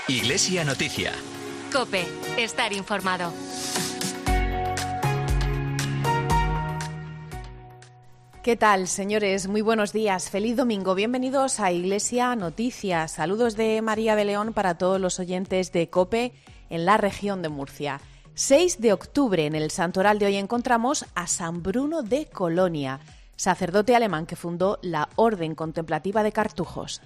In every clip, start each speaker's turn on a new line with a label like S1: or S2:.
S1: Iglesia Noticia.
S2: COPE. Estar informado.
S3: ¿Qué tal, señores? Muy buenos días. Feliz domingo. Bienvenidos a Iglesia Noticias. Saludos de María de León para todos los oyentes de COPE en la región de Murcia. 6 de octubre, en el santoral de hoy encontramos a San Bruno de Colonia, sacerdote alemán que fundó la Orden Contemplativa de Cartujos.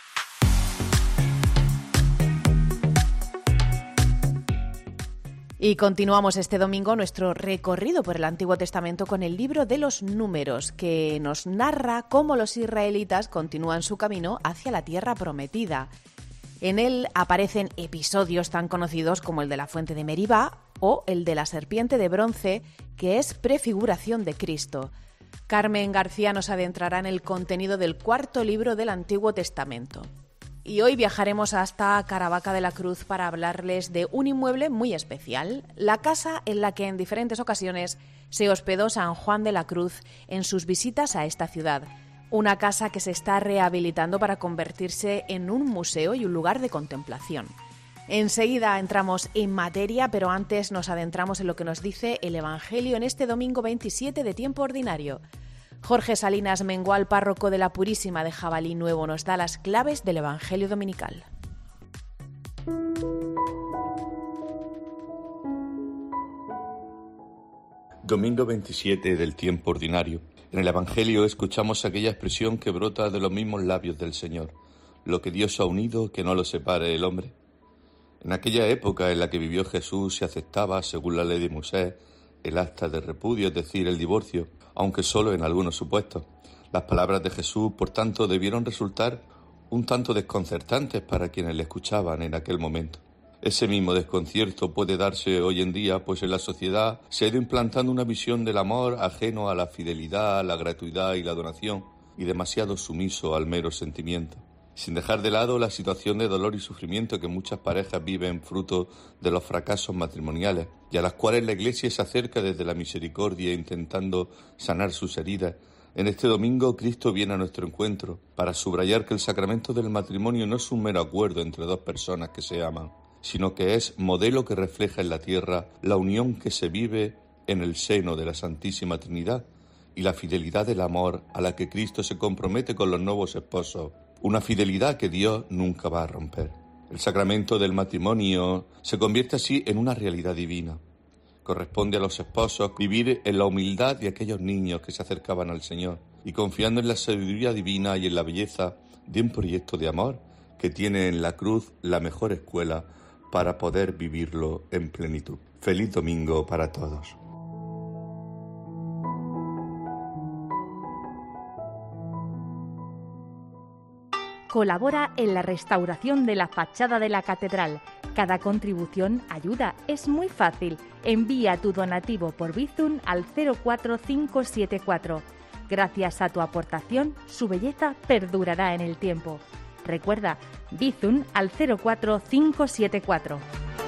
S3: Y continuamos este domingo nuestro recorrido por el Antiguo Testamento con el libro de los Números, que nos narra cómo los israelitas continúan su camino hacia la tierra prometida. En él aparecen episodios tan conocidos como el de la fuente de Meribá o el de la serpiente de bronce, que es prefiguración de Cristo. Carmen García nos adentrará en el contenido del cuarto libro del Antiguo Testamento. Y hoy viajaremos hasta Caravaca de la Cruz para hablarles de un inmueble muy especial, la casa en la que en diferentes ocasiones se hospedó San Juan de la Cruz en sus visitas a esta ciudad. Una casa que se está rehabilitando para convertirse en un museo y un lugar de contemplación. Enseguida entramos en materia, pero antes nos adentramos en lo que nos dice el Evangelio en este domingo 27 de tiempo ordinario. Jorge Salinas Mengual, párroco de la Purísima de Jabalí Nuevo, nos da las claves del Evangelio dominical.
S4: Domingo 27 del tiempo ordinario. En el Evangelio escuchamos aquella expresión que brota de los mismos labios del Señor: lo que Dios ha unido, que no lo separe el hombre. En aquella época en la que vivió Jesús se aceptaba, según la ley de Moisés, el acta de repudio, es decir, el divorcio, aunque solo en algunos supuestos. Las palabras de Jesús, por tanto, debieron resultar un tanto desconcertantes para quienes le escuchaban en aquel momento. Ese mismo desconcierto puede darse hoy en día, pues en la sociedad se ha ido implantando una visión del amor ajeno a la fidelidad, la gratuidad y la donación, y demasiado sumiso al mero sentimiento. Sin dejar de lado la situación de dolor y sufrimiento que muchas parejas viven fruto de los fracasos matrimoniales y a las cuales la Iglesia se acerca desde la misericordia intentando sanar sus heridas. En este domingo Cristo viene a nuestro encuentro para subrayar que el sacramento del matrimonio no es un mero acuerdo entre dos personas que se aman, sino que es modelo que refleja en la tierra la unión que se vive en el seno de la Santísima Trinidad y la fidelidad del amor a la que Cristo se compromete con los nuevos esposos. Una fidelidad que Dios nunca va a romper. El sacramento del matrimonio se convierte así en una realidad divina. Corresponde a los esposos vivir en la humildad de aquellos niños que se acercaban al Señor y confiando en la sabiduría divina y en la belleza de un proyecto de amor que tiene en la cruz la mejor escuela para poder vivirlo en plenitud. Feliz domingo para todos.
S5: Colabora en la restauración de la fachada de la catedral. Cada contribución ayuda, es muy fácil. Envía tu donativo por Bizum al 04574. Gracias a tu aportación, su belleza perdurará en el tiempo. Recuerda, Bizum al 04574.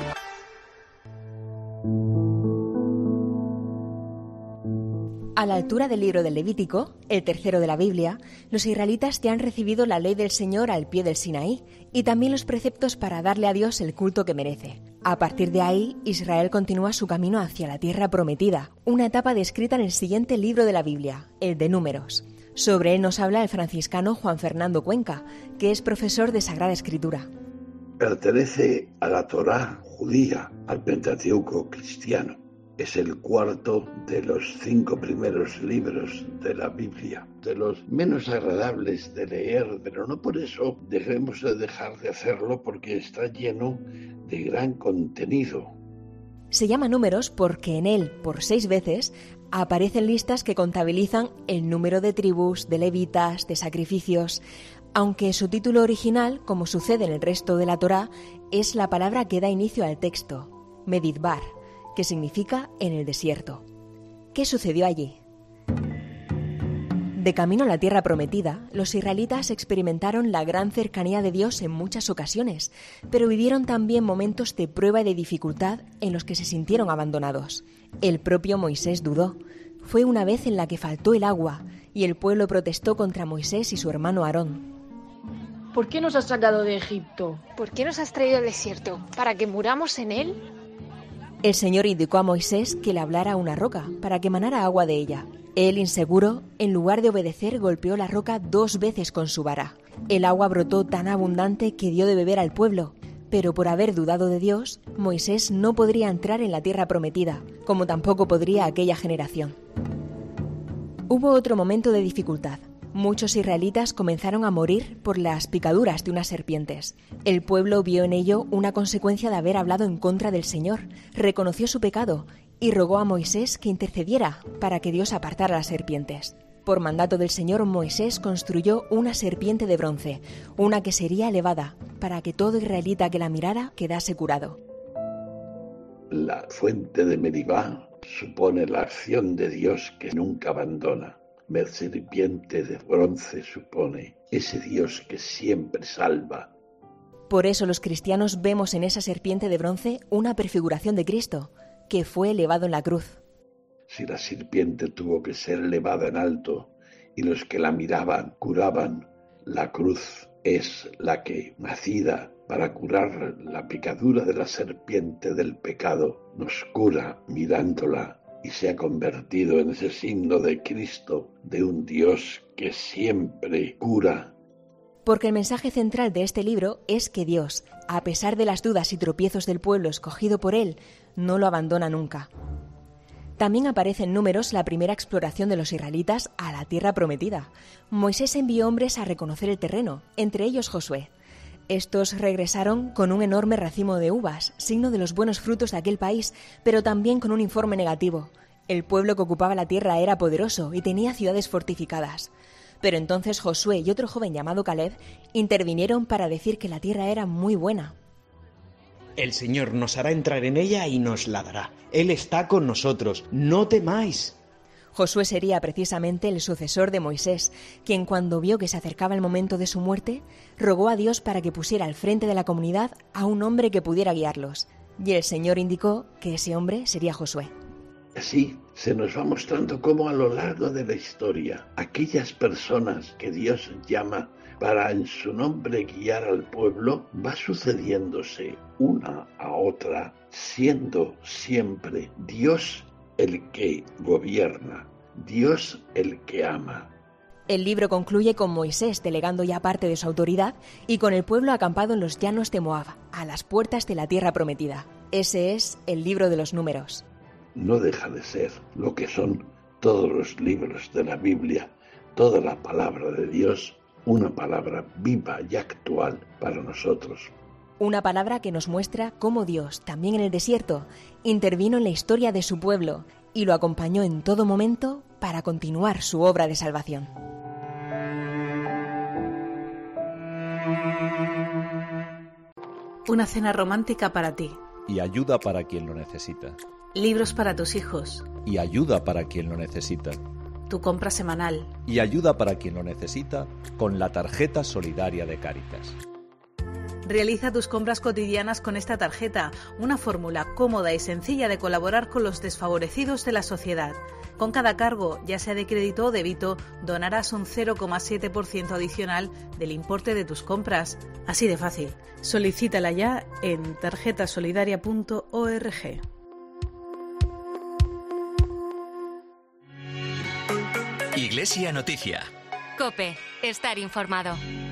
S6: A la altura del libro del Levítico, el tercero de la Biblia, los israelitas ya han recibido la ley del Señor al pie del Sinaí y también los preceptos para darle a Dios el culto que merece. A partir de ahí, Israel continúa su camino hacia la tierra prometida, una etapa descrita en el siguiente libro de la Biblia, el de Números. Sobre él nos habla el franciscano Juan Fernando Cuenca, que es profesor de Sagrada Escritura.
S7: Pertenece a la Torá judía, al Pentateuco cristiano. Es el cuarto de los 5 primeros libros de la Biblia, de los menos agradables de leer, pero no por eso debemos de dejar de hacerlo porque está lleno de gran contenido.
S6: Se llama Números porque en él, por 6 veces, aparecen listas que contabilizan el número de tribus, de levitas, de sacrificios, aunque su título original, como sucede en el resto de la Torá, es la palabra que da inicio al texto, Medidbar, que significa en el desierto. ¿Qué sucedió allí? De camino a la tierra prometida, los israelitas experimentaron la gran cercanía de Dios en muchas ocasiones, pero vivieron también momentos de prueba y de dificultad en los que se sintieron abandonados. El propio Moisés dudó. Fue una vez en la que faltó el agua y el pueblo protestó contra Moisés y su hermano Aarón.
S1: ¿por qué nos has sacado de Egipto?
S8: ¿Por qué nos has traído al desierto? ¿Para que muramos en él?
S6: El Señor indicó a Moisés que le hablara a una roca para que manara agua de ella. Él, inseguro, en lugar de obedecer, golpeó la roca 2 veces con su vara. El agua brotó tan abundante que dio de beber al pueblo. Pero por haber dudado de Dios, Moisés no podría entrar en la tierra prometida, como tampoco podría aquella generación. Hubo otro momento de dificultad. Muchos israelitas comenzaron a morir por las picaduras de unas serpientes. El pueblo vio en ello una consecuencia de haber hablado en contra del Señor, reconoció su pecado y rogó a Moisés que intercediera para que Dios apartara las serpientes. Por mandato del Señor, Moisés construyó una serpiente de bronce, una que sería elevada, para que todo israelita que la mirara quedase curado.
S7: La fuente de Meribá supone la acción de Dios que nunca abandona. La serpiente de bronce supone ese Dios que siempre salva.
S6: Por eso los cristianos vemos en esa serpiente de bronce una prefiguración de Cristo, que fue elevado en la cruz.
S7: Si la serpiente tuvo que ser elevada en alto y los que la miraban curaban, la cruz es la que, nacida para curar la picadura de la serpiente del pecado, nos cura mirándola y se ha convertido en ese signo de Cristo, de un Dios que siempre cura.
S6: Porque el mensaje central de este libro es que Dios, a pesar de las dudas y tropiezos del pueblo escogido por él, no lo abandona nunca. También aparece en Números la primera exploración de los israelitas a la tierra prometida. Moisés envió hombres a reconocer el terreno, entre ellos Josué. Estos regresaron con un enorme racimo de uvas, signo de los buenos frutos de aquel país, pero también con un informe negativo. El pueblo que ocupaba la tierra era poderoso y tenía ciudades fortificadas. Pero entonces Josué y otro joven llamado Caleb intervinieron para decir que la tierra era muy buena.
S9: El Señor nos hará entrar en ella y nos la dará. Él está con nosotros, no temáis.
S6: Josué sería precisamente el sucesor de Moisés, quien cuando vio que se acercaba el momento de su muerte, rogó a Dios para que pusiera al frente de la comunidad a un hombre que pudiera guiarlos. Y el Señor indicó que ese hombre sería Josué.
S7: Así se nos va mostrando cómo a lo largo de la historia, aquellas personas que Dios llama para en su nombre guiar al pueblo, va sucediéndose una a otra, siendo siempre Dios el que gobierna, Dios el que ama.
S6: El libro concluye con Moisés delegando ya parte de su autoridad y con el pueblo acampado en los llanos de Moab, a las puertas de la tierra prometida. Ese es el libro de los Números.
S7: No deja de ser lo que son todos los libros de la Biblia, toda la palabra de Dios, una palabra viva y actual para nosotros.
S6: Una palabra que nos muestra cómo Dios, también en el desierto, intervino en la historia de su pueblo y lo acompañó en todo momento para continuar su obra de salvación.
S10: Una cena romántica para ti.
S11: Y ayuda para quien lo necesita.
S10: Libros para tus hijos.
S11: Y ayuda para quien lo necesita.
S10: Tu compra semanal.
S11: Y ayuda para quien lo necesita con la tarjeta solidaria de Cáritas.
S10: Realiza tus compras cotidianas con esta tarjeta, una fórmula cómoda y sencilla de colaborar con los desfavorecidos de la sociedad. Con cada cargo, ya sea de crédito o débito, donarás un 0,7% adicional del importe de tus compras. Así de fácil. Solicítala ya en tarjetasolidaria.org.
S12: Iglesia Noticia.
S2: COPE. Estar informado.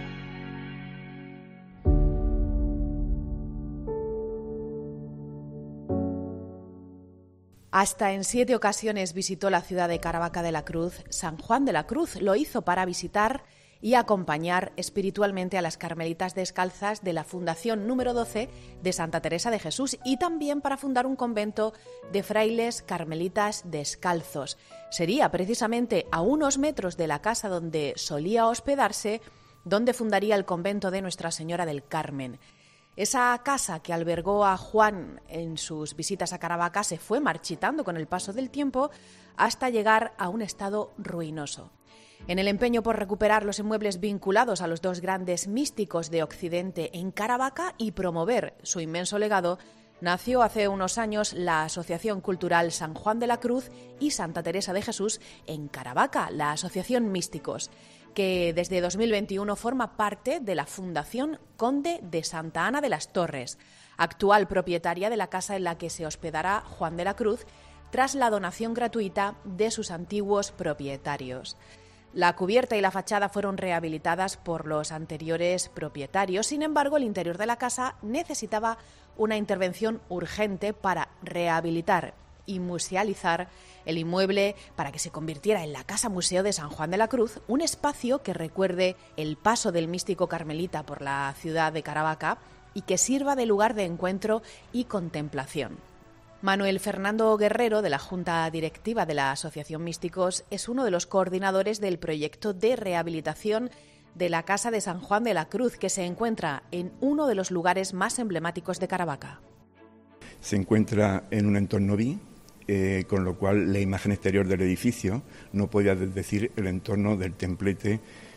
S3: Hasta en 7 ocasiones visitó la ciudad de Caravaca de la Cruz. San Juan de la Cruz lo hizo para visitar y acompañar espiritualmente a las carmelitas descalzas de la Fundación número 12 de Santa Teresa de Jesús y también para fundar un convento de frailes carmelitas descalzos. Sería precisamente a unos metros de la casa donde solía hospedarse donde fundaría el convento de Nuestra Señora del Carmen. Esa casa que albergó a Juan en sus visitas a Caravaca se fue marchitando con el paso del tiempo hasta llegar a un estado ruinoso. En el empeño por recuperar los inmuebles vinculados a los dos grandes místicos de Occidente en Caravaca y promover su inmenso legado, nació hace unos años la Asociación Cultural San Juan de la Cruz y Santa Teresa de Jesús en Caravaca, la Asociación Místicos. que desde 2021 forma parte de la Fundación Conde de Santa Ana de las Torres, actual propietaria de la casa en la que se hospedará Juan de la Cruz, tras la donación gratuita de sus antiguos propietarios. La cubierta y la fachada fueron rehabilitadas por los anteriores propietarios. Sin embargo, el interior de la casa necesitaba una intervención urgente para rehabilitar y musealizar el inmueble para que se convirtiera en la Casa Museo de San Juan de la Cruz, un espacio que recuerde el paso del místico carmelita por la ciudad de Caravaca y que sirva de lugar de encuentro y contemplación. Manuel Fernando Guerrero, de la Junta Directiva de la Asociación Místicos, es uno de los coordinadores del proyecto de rehabilitación de la Casa de San Juan de la Cruz, que se encuentra en uno de los lugares más emblemáticos de Caravaca.
S13: Se encuentra en un entorno con lo cual la imagen exterior del edificio no podía desdecir el entorno del templete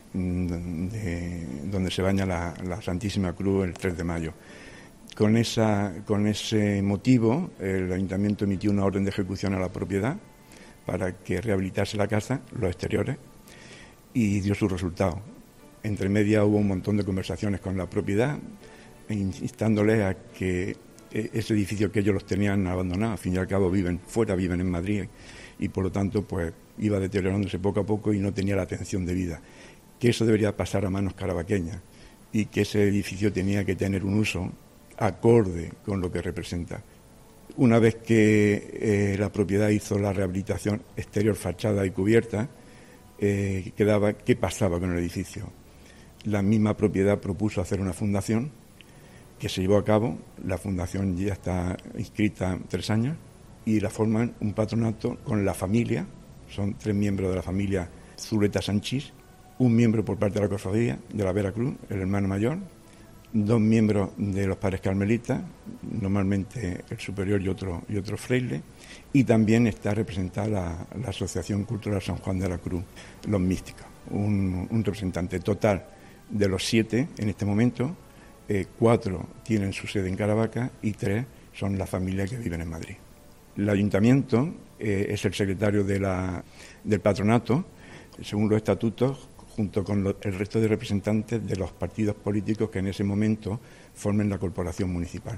S13: donde se baña la Santísima Cruz el 3 de mayo. Con ese motivo, el Ayuntamiento emitió una orden de ejecución a la propiedad para que rehabilitase la casa, los exteriores, y dio su resultado. Entre medias hubo un montón de conversaciones con la propiedad, instándoles a que ese edificio que ellos los tenían abandonado, al fin y al cabo viven en Madrid, y por lo tanto pues iba deteriorándose poco a poco y no tenía la atención debida. Que eso debería pasar a manos caravaqueñas y que ese edificio tenía que tener un uso acorde con lo que representa. Una vez que la propiedad hizo la rehabilitación exterior, fachada y cubierta, ¿qué pasaba con el edificio? La misma propiedad propuso hacer una fundación que se llevó a cabo. La fundación ya está inscrita 3 años y la forman un patronato con la familia. Son 3 miembros de la familia Zuleta Sanchís, un miembro por parte de la cofradía de la Veracruz, el hermano mayor, 2 miembros de los padres carmelitas, normalmente el superior y otro fraile, y también está representada la Asociación Cultural San Juan de la Cruz, los místicos, un representante total de los 7 en este momento. 4 tienen su sede en Caravaca y 3 son la familia que viven en Madrid. El Ayuntamiento es el secretario del patronato, según los estatutos, junto con el resto de representantes de los partidos políticos que en ese momento formen la corporación municipal.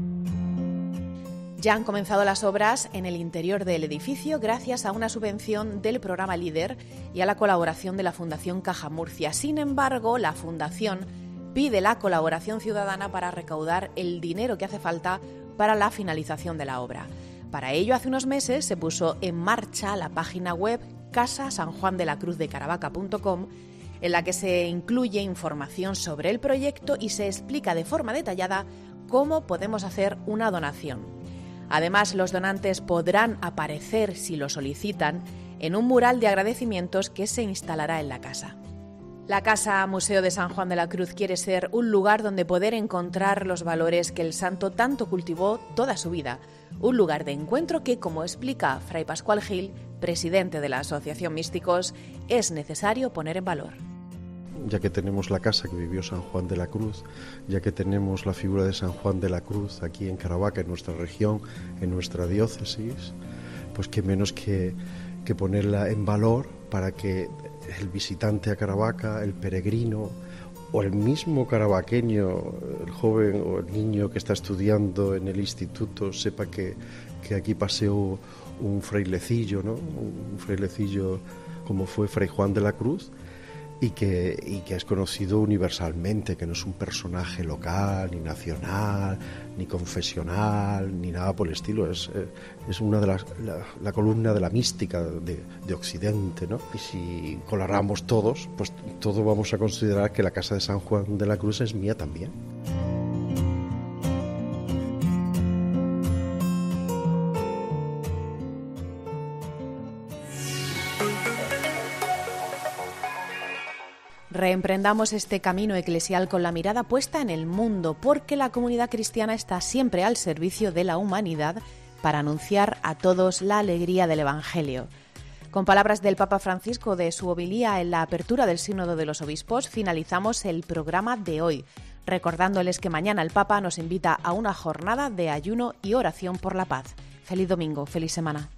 S3: Ya han comenzado las obras en el interior del edificio gracias a una subvención del programa LEADER y a la colaboración de la Fundación Caja Murcia. Sin embargo, la Fundación pide la colaboración ciudadana para recaudar el dinero que hace falta para la finalización de la obra. Para ello, hace unos meses se puso en marcha la página web casasanjuandelacruzdecaravaca.com, en la que se incluye información sobre el proyecto y se explica de forma detallada cómo podemos hacer una donación. Además, los donantes podrán aparecer, si lo solicitan, en un mural de agradecimientos que se instalará en la casa. La Casa Museo de San Juan de la Cruz quiere ser un lugar donde poder encontrar los valores que el santo tanto cultivó toda su vida. Un lugar de encuentro que, como explica Fray Pascual Gil, presidente de la Asociación Místicos, es necesario poner en valor.
S14: Ya que tenemos la casa que vivió San Juan de la Cruz, ya que tenemos la figura de San Juan de la Cruz aquí en Caravaca, en nuestra región, en nuestra diócesis, pues qué menos que ponerla en valor para que el visitante a Caravaca, el peregrino o el mismo caravaqueño, el joven o el niño que está estudiando en el instituto, sepa que aquí paseó un frailecillo, ¿no? Un frailecillo como fue Fray Juan de la Cruz, y que es conocido universalmente, que no es un personaje local, ni nacional, ni confesional, ni nada por el estilo. Es una de la columna de la mística de Occidente, ¿no? Y si coláramos todos, pues todos vamos a considerar que la casa de San Juan de la Cruz es mía también.
S3: Reemprendamos este camino eclesial con la mirada puesta en el mundo, porque la comunidad cristiana está siempre al servicio de la humanidad para anunciar a todos la alegría del Evangelio. Con palabras del Papa Francisco de su homilía en la apertura del Sínodo de los Obispos, finalizamos el programa de hoy, recordándoles que mañana el Papa nos invita a una jornada de ayuno y oración por la paz. Feliz domingo, feliz semana.